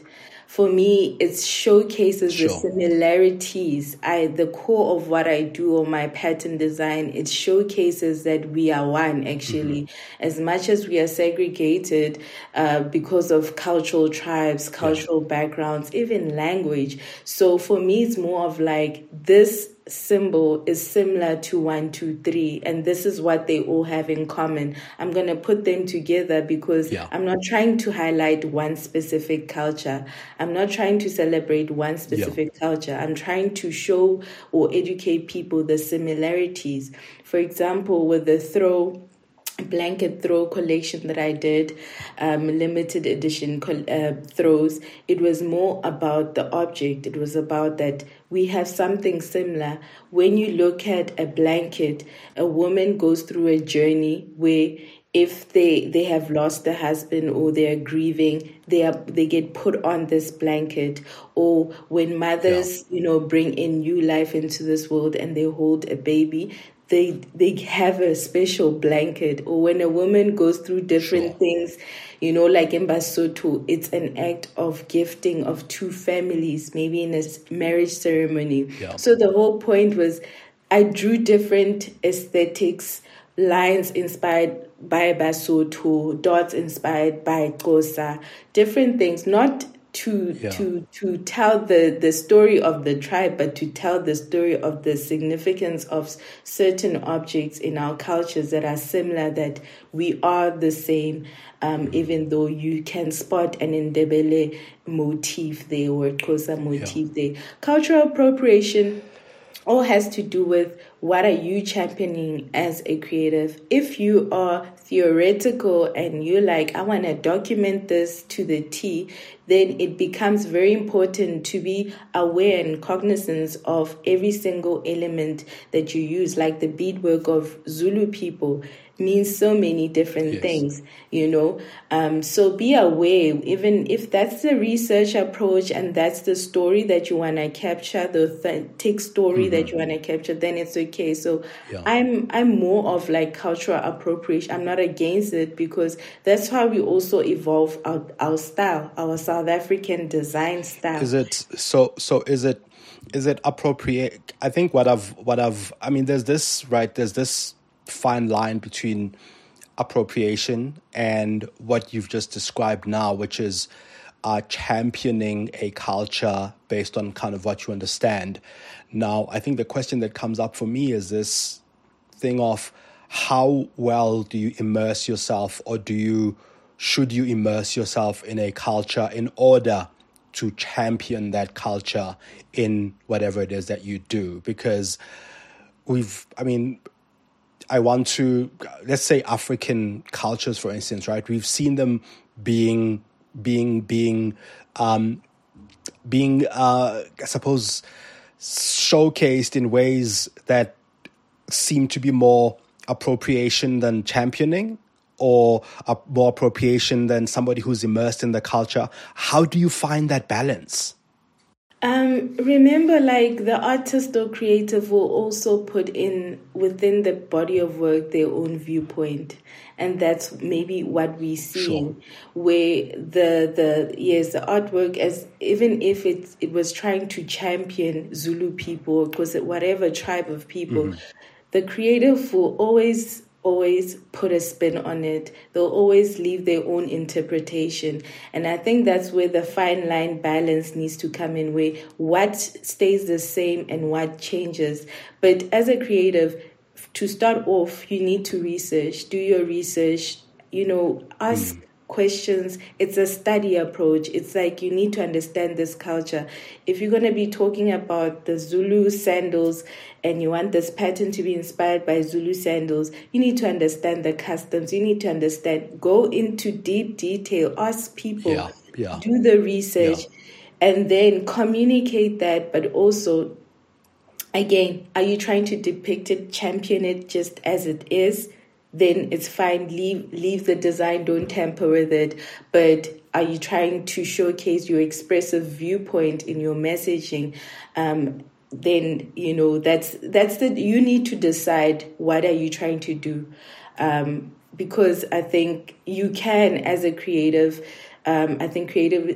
for me, it showcases Sure. the similarities. I the core of what I do or my pattern design, it showcases that we are one, actually. Mm-hmm. As much as we are segregated uh, because of cultural tribes, cultural yeah. backgrounds, even language. So for me, it's more of like this symbol is similar to one, two, three, and this is what they all have in common. I'm going to put them together because yeah. I'm not trying to highlight one specific culture. I'm not trying to celebrate one specific yeah. culture. I'm trying to show or educate people the similarities. For example, with the throw blanket throw collection that I did, um, limited edition uh, throws, it was more about the object. It was about that we have something similar. When you look at a blanket, a woman goes through a journey where if they, they have lost a husband or they are grieving, they are they get put on this blanket. Or when mothers, yeah. you know, bring in new life into this world and they hold a baby, They they have a special blanket. Or when a woman goes through different sure. things, you know, like in Basotho, it's an act of gifting of two families, maybe in a marriage ceremony. Yeah. So the whole point was I drew different aesthetics, lines inspired by Basotho, dots inspired by Xhosa, different things, not to yeah. to to tell the, the story of the tribe, but to tell the story of the significance of certain objects in our cultures that are similar, that we are the same, um, mm-hmm. even though you can spot an Ndebele motif there or Xhosa motif yeah. there. Cultural appropriation all has to do with what are you championing as a creative. If you are theoretical and you're like, I want to document this to the T, then it becomes very important to be aware and cognizant of every single element that you use. Like the beadwork of Zulu people means so many different yes. things, you know. Um, so be aware, even if that's the research approach and that's the story that you want to capture, the authentic story mm-hmm. that you want to capture, then it's okay. So yeah. I'm I'm more of like cultural appropriation. I'm not against it because that's how we also evolve our, our style, our South African design style. Is it so? So is it is it appropriate? I think what I've what I've I mean, there's this right. There's this fine line between appropriation and what you've just described now, which is uh, championing a culture based on kind of what you understand. Now, I think the question that comes up for me is this thing of how well do you immerse yourself, or do you should you immerse yourself in a culture in order to champion that culture in whatever it is that you do? Because we've, I mean, I want to, let's say African cultures, for instance, right? We've seen them being, being, being, um, being, uh, I suppose, showcased in ways that seem to be more appropriation than championing, or uh, more appropriation than somebody who's immersed in the culture. How do you find that balance? Um, remember, like the artist or creative will also put in within the body of work their own viewpoint, and that's maybe what we see, sure. where the the yes the artwork, as even if it it was trying to champion Zulu people, because whatever tribe of people, mm-hmm. the creative will always. always put a spin on it. They'll always leave their own interpretation. And I think that's where the fine line balance needs to come in, where what stays the same and what changes. But as a creative, to start off, you need to research, do your research, you know, ask mm. questions. It's a study approach. It's like you need to understand this culture. If you're going to be talking about the Zulu sandals and you want this pattern to be inspired by Zulu sandals, you need to understand the customs. You need to understand, go into deep detail, ask people, yeah, yeah. do the research, yeah. and then communicate that. But also, again, are you trying to depict it, champion it just as it is? Then it's fine. Leave leave the design, don't tamper with it. But are you trying to showcase your expressive viewpoint in your messaging? Um, then, you know, that's that's the you need to decide what are you trying to do. Um, because I think you can, as a creative, um, I think creative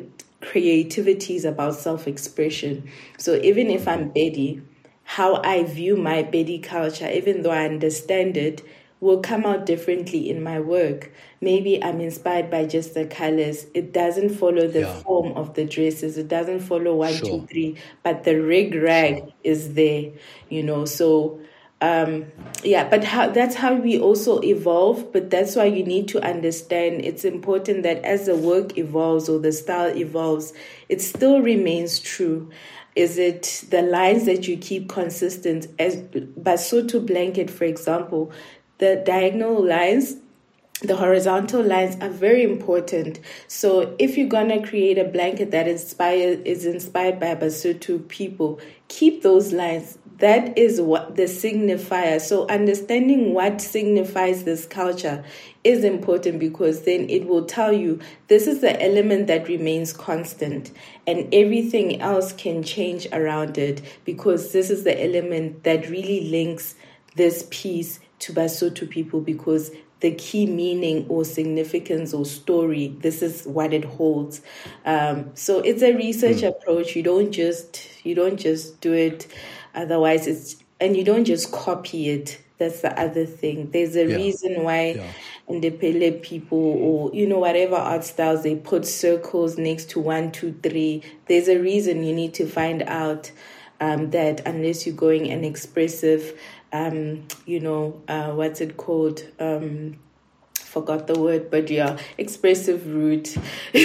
creativity is about self-expression. So even if I'm Betty, how I view my Betty culture, even though I understand it, will come out differently in my work. Maybe I'm inspired by just the colors. It doesn't follow the Yeah. form of the dresses. It doesn't follow one, Sure. two, three. But the rig rag Sure. is there, you know. So, um, yeah. But how, that's how we also evolve. But that's why you need to understand. It's important that as the work evolves or the style evolves, it still remains true. Is it the lines that you keep consistent? As Basotho blanket, for example, the diagonal lines, the horizontal lines are very important. So if you're going to create a blanket that inspire, is inspired by Basotho people, keep those lines. That is what the signifier. So understanding what signifies this culture is important, because then it will tell you this is the element that remains constant and everything else can change around it, because this is the element that really links this piece to Basotho people, because the key meaning or significance or story, this is what it holds. Um, so it's a research mm. approach. You don't just you don't just do it. Otherwise, it's and you don't just copy it. That's the other thing. There's a yeah. reason why yeah. Ndebele people, or you know, whatever art styles, they put circles next to one, two, three. There's a reason. You need to find out um, that unless you're going an expressive, um, you know, uh, what's it called? Um, forgot the word, but yeah, expressive route.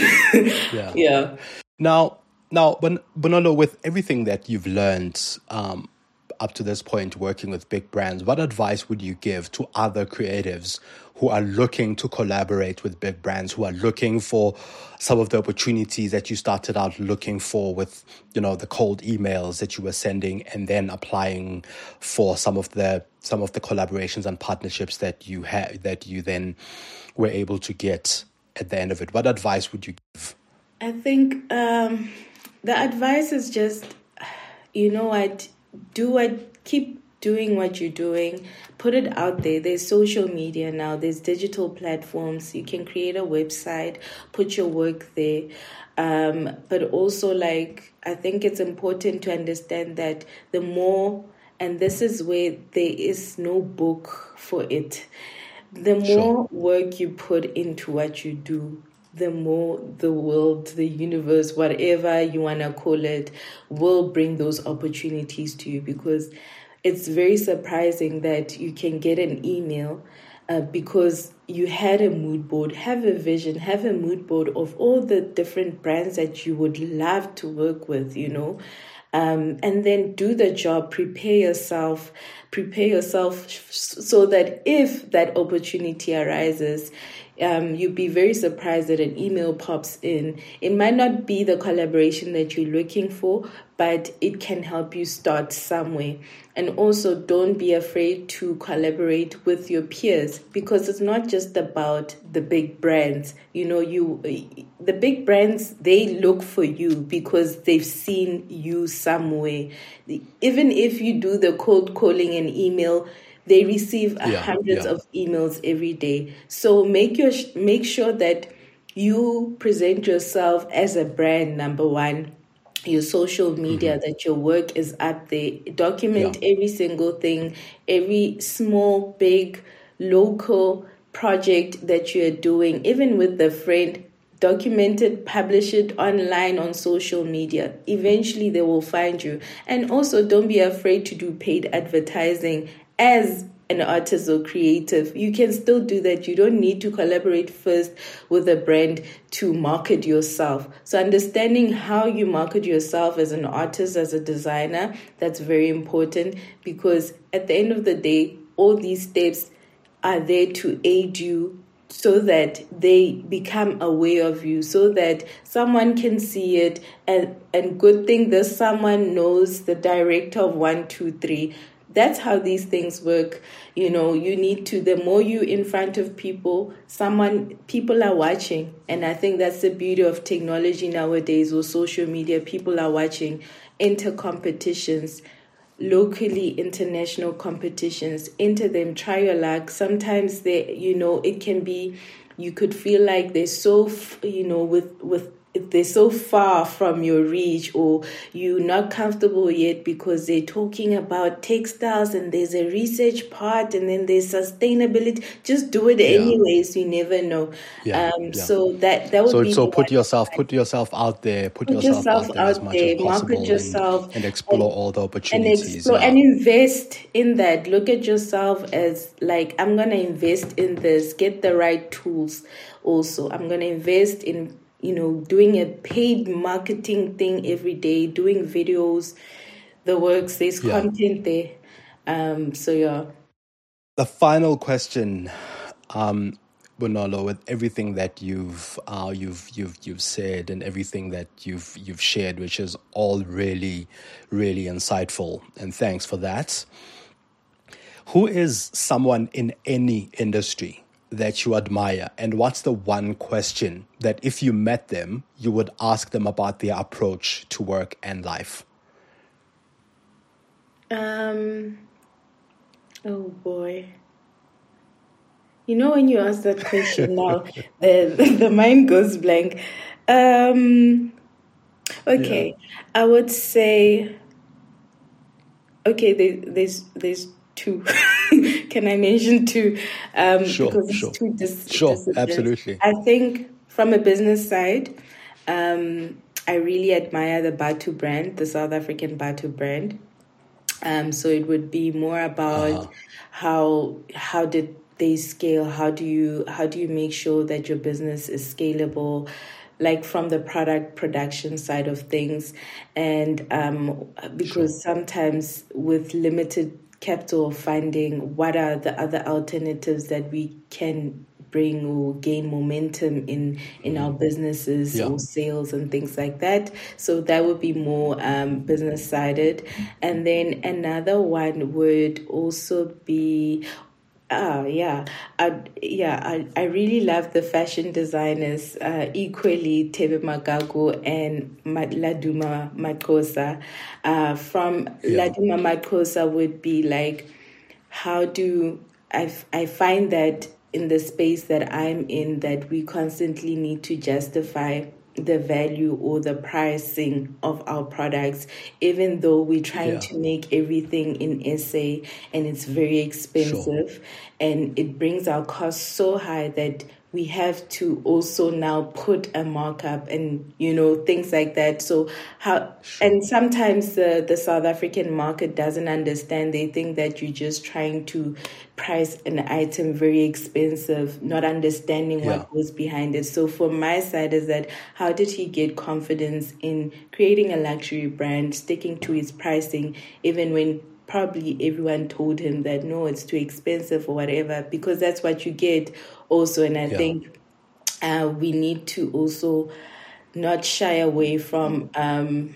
yeah. yeah. Now, now, Bonolo, with everything that you've learned um, up to this point working with big brands, what advice would you give to other creatives who are looking to collaborate with big brands, who are looking for some of the opportunities that you started out looking for with, you know, the cold emails that you were sending, and then applying for some of the some of the collaborations and partnerships that you had that you then were able to get at the end of it? What advice would you give? I think um, the advice is just, you know what, do what, keep doing what you're doing, put it out there. There's social media now, there's digital platforms. You can create a website, put your work there. Um, but also, like, I think it's important to understand that the more, and this is where there is no book for it, the more sure. work you put into what you do, the more the world, the universe, whatever you want to call it, will bring those opportunities to you. Because it's very surprising that you can get an email uh, because you had a mood board, have a vision, have a mood board of all the different brands that you would love to work with, you know. Um, and then do the job, prepare yourself, prepare yourself so that if that opportunity arises, um, you'd be very surprised that an email pops in. It might not be the collaboration that you're looking for, but it can help you start somewhere. And also, don't be afraid to collaborate with your peers, because it's not just about the big brands. You know, you the big brands, they look for you because they've seen you somewhere. Even if you do the cold calling and email, they receive yeah, hundreds yeah. of emails every day. So make your make sure that you present yourself as a brand, number one. Your social media, mm-hmm. that your work is up there. Document yeah. every single thing, every small, big, local project that you're doing, even with the friend. Document it, publish it online on social media. Eventually they will find you. And also, don't be afraid to do paid advertising as an artist or creative. You can still do that. You don't need to collaborate first with a brand to market yourself. So understanding how you market yourself as an artist, as a designer, that's very important, because at the end of the day, all these steps are there to aid you so that they become aware of you, so that someone can see it. And, and good thing that someone knows the director of one, two, three. That's how these things work. You know, you need to, the more you in front of people, someone, people are watching. And I think that's the beauty of technology nowadays, or social media. People are watching. Enter competitions, locally, international competitions. Enter them, try your luck. Sometimes they, you know, it can be, you could feel like they're so, you know, with, with they're so far from your reach, or you're not comfortable yet because they're talking about textiles and there's a research part and then there's sustainability. Just do it Yeah. anyways. You never know. Yeah, Um, yeah. So that that would So be so the put one. yourself put yourself out there, put, Put yourself yourself out there as out much as there, possible, market and yourself, and explore and all the and opportunities. explore Yeah. and invest in that. Look at yourself as like, I'm gonna invest in this. Get the right tools. Also, I'm gonna invest in, you know, doing a paid marketing thing every day, doing videos, the works. There's Yeah. content there. Um. So yeah. The final question, um, Bonolo, with everything that you've uh, you've you've you've said and everything that you've you've shared, which is all really, really insightful, and thanks for that. Who is someone in any industry that you admire, and what's the one question that if you met them, you would ask them about their approach to work and life? Um. Oh boy. You know, when you ask that question now, the the mind goes blank. Um. Okay, I would say. Okay, there, there's there's two. Can I mention two? Um, Sure, because it's sure. two dis- Sure, disciplines. absolutely. I think from a business side, um, I really admire the Batu brand, the South African Batu brand. Um, so it would be more about Uh-huh. how how did they scale? How do you how do you make sure that your business is scalable? Like from the product production side of things, and um, because sometimes with limited capital funding, what are the other alternatives that we can bring or gain momentum in in our businesses Yeah. or sales and things like that? So that would be more um, business sided, and then another one would also be. Ah, yeah, I, yeah, I, I really love the fashion designers, uh, equally Tebe Magago and Ma- Laduma Makosa. Uh, from Yeah. Laduma Makosa would be like, how do I, f- I find that in the space that I'm in, that we constantly need to justify the value or the pricing of our products, even though we're trying Yeah. to make everything in S A and it's very expensive, and it brings our costs so high that we have to also now put a markup and, you know, things like that. So how, and sometimes the, the South African market doesn't understand. They think that you're just trying to price an item very expensive, not understanding Yeah. what goes behind it. So for my side is that, how did he get confidence in creating a luxury brand, sticking to his pricing, even when probably everyone told him that no, it's too expensive or whatever, because that's what you get also. And I Yeah. think uh, we need to also not shy away from, um,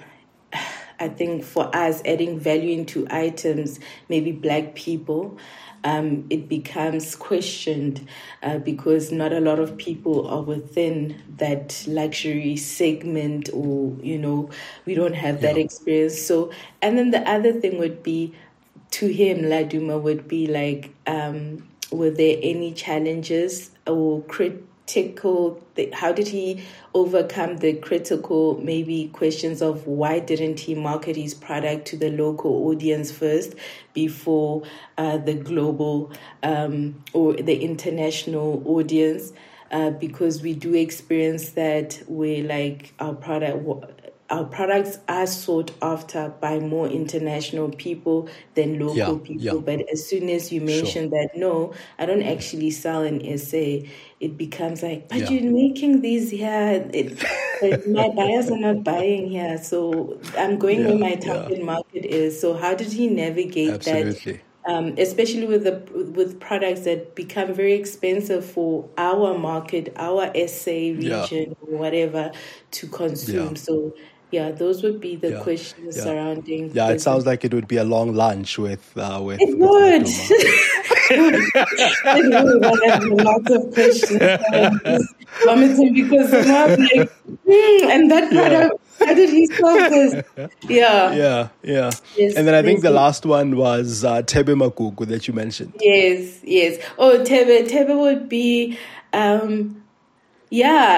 I think for us, adding value into items, maybe Black people, um, it becomes questioned uh, because not a lot of people are within that luxury segment, or, you know, we don't have that Yeah. experience. So, and then the other thing would be, to him, Laduma would be like, um, were there any challenges or critical, how did he overcome the critical maybe questions of why didn't he market his product to the local audience first before uh, the global um, or the international audience? Uh, because we do experience that where like our product our products are sought after by more international people than local Yeah, people. yeah. But as soon as you mention that, no, I don't actually sell in S A, it becomes like, but Yeah. you're making these here. It, but my buyers are not buying here. So I'm going where Yeah, my yeah. target market is. So how did he navigate that? Absolutely. Um, especially with the with products that become very expensive for our market, our S A Yeah. region, or whatever, to consume. Yeah. So, yeah, those would be the Yeah. questions Yeah. surrounding Yeah, it business. sounds like it would be a long lunch with uh, with It with would. Laduma. It would. I have lots of questions. I'm just vomiting because, you know, I'm like, hmm, and that Yeah. product, how did he solve this? Yeah. Yeah, yeah. Yes, And then I think the there's- last one was uh, Tebe Makuku that you mentioned. Yes, yes. Oh, Tebe, Tebe would be, um, yeah,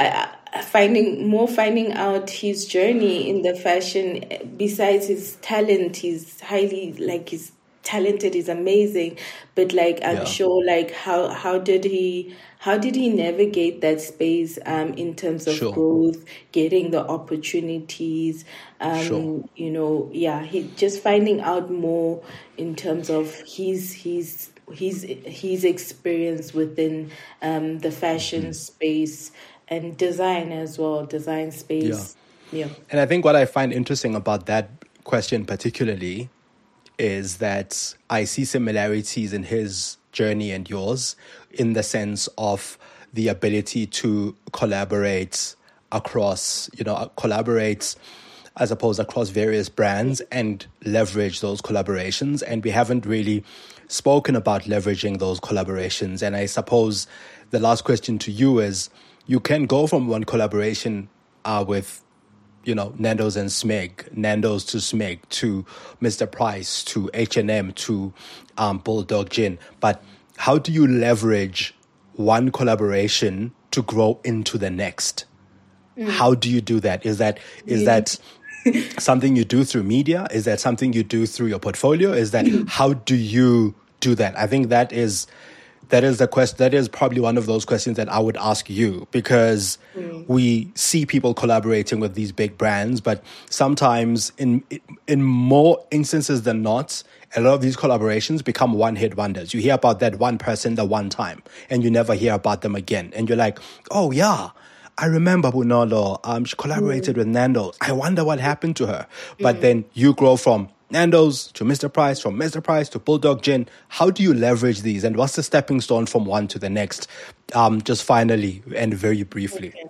finding more finding out his journey in the fashion. Besides his talent, he's highly like he's talented, he's amazing, but like I'm yeah. sure like how how did he how did he navigate that space um in terms of sure. growth, getting the opportunities, um sure. you know yeah he just finding out more in terms of his his his his experience within um the fashion mm-hmm. space and design as well, design space. Yeah. yeah. And I think what I find interesting about that question particularly is that I see similarities in his journey and yours in the sense of the ability to collaborate across, you know, collaborate, I suppose, across various brands and leverage those collaborations. And we haven't really spoken about leveraging those collaborations. And I suppose the last question to you is, you can go from one collaboration uh, with, you know, Nando's and Smeg, Nando's to Smeg, to Mister Price, to H and M, to um, Bulldog Gin. But how do you leverage one collaboration to grow into the next? Mm. How do you do that? Is that is yeah. that something you do through media? Is that something you do through your portfolio? Is that how do you do that? I think that is that is the quest. That is probably one of those questions that I would ask you, because mm. we see people collaborating with these big brands, but sometimes in in more instances than not, a lot of these collaborations become one-hit wonders. You hear about that one person the one time, and you never hear about them again. And you're like, oh yeah, I remember Bonolo. Um, she collaborated mm. with Nando's. I wonder what happened to her. But mm. then you grow from Nando's to Mister Price, from Mister Price to Bulldog Gin. How do you leverage these, and what's the stepping stone from one to the next? Um, just finally and very briefly. Okay.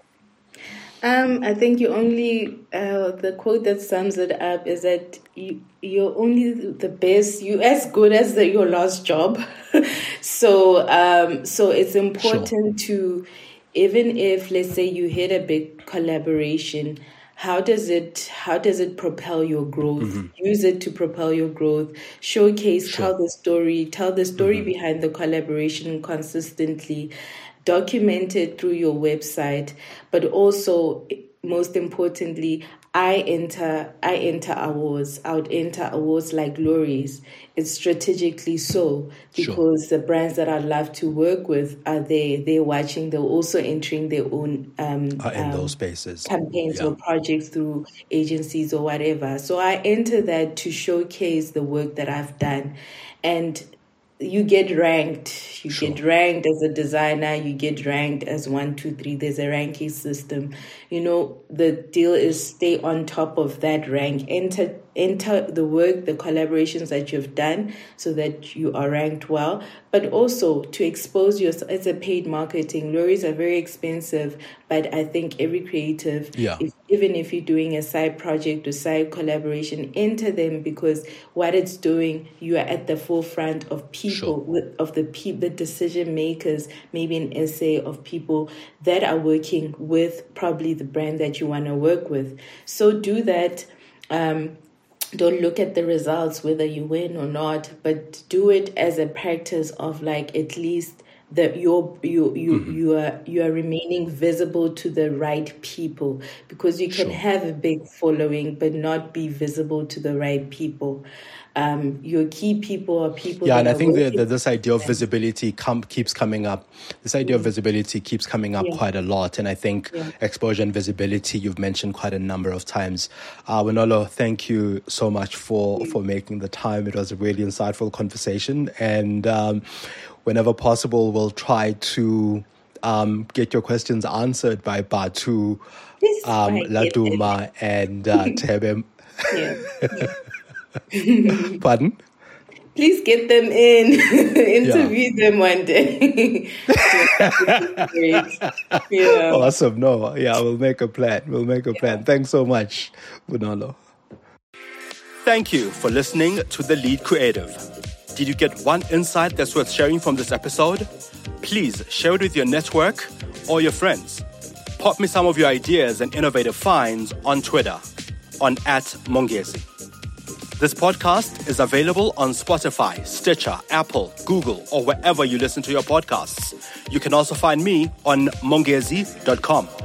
Um, I think you only uh, the quote that sums it up is that you you're only the best. You as good as the, your last job. so um, so it's important sure. to, even if let's say you hit a big collaboration, How does it how does it propel your growth? Mm-hmm. Use it to propel your growth. Showcase, sure. tell the story, tell the story mm-hmm. behind the collaboration consistently. Document it through your website, but also, most importantly, I enter I enter awards. I would enter awards like glories. It's strategically so, because sure. the brands that I'd love to work with are there. They're watching. They're also entering their own um, are in um, those spaces, campaigns yeah. or projects through agencies or whatever. So I enter that to showcase the work that I've done, and you get ranked. You sure. get ranked as a designer. You get ranked as one, two, three. There's a ranking system. You know, the deal is stay on top of that rank. Enter, enter the work, the collaborations that you've done, so that you are ranked well. But also to expose yourself. It's a paid marketing. Lorries are very expensive, but I think every creative, yeah. if, even if you're doing a side project or side collaboration, enter them, because what it's doing, you are at the forefront of people. People, sure. of the pe- the decision makers, maybe an essay of people that are working with probably the brand that you want to work with. So do that. Um, don't look at the results, whether you win or not, but do it as a practice of like at least that you're you you mm-hmm. you are you are remaining visible to the right people, because you can sure. have a big following but not be visible to the right people. Um, your key people are people. Yeah, that and I are think the, the, this idea of visibility com- keeps coming up. This idea mm. of visibility keeps coming up yeah. quite a lot, and I think yeah. exposure and visibility you've mentioned quite a number of times. Uh, Bonolo, thank you so much for mm. for making the time. It was a really insightful conversation, and um, whenever possible, we'll try to um, get your questions answered by Batu, um, Laduma, and uh, Tebe. Yeah. Pardon? Please get them in. Interview yeah. them one day. Great. Yeah. Awesome. No, yeah, we'll make a plan. We'll make a yeah. plan. Thanks so much, Bonolo. Thank you for listening to The Lead Creative. Did you get one insight that's worth sharing from this episode? Please share it with your network or your friends. Pop me some of your ideas and innovative finds on Twitter on at Mongezi. This podcast is available on Spotify, Stitcher, Apple, Google, or wherever you listen to your podcasts. You can also find me on mongezi dot com.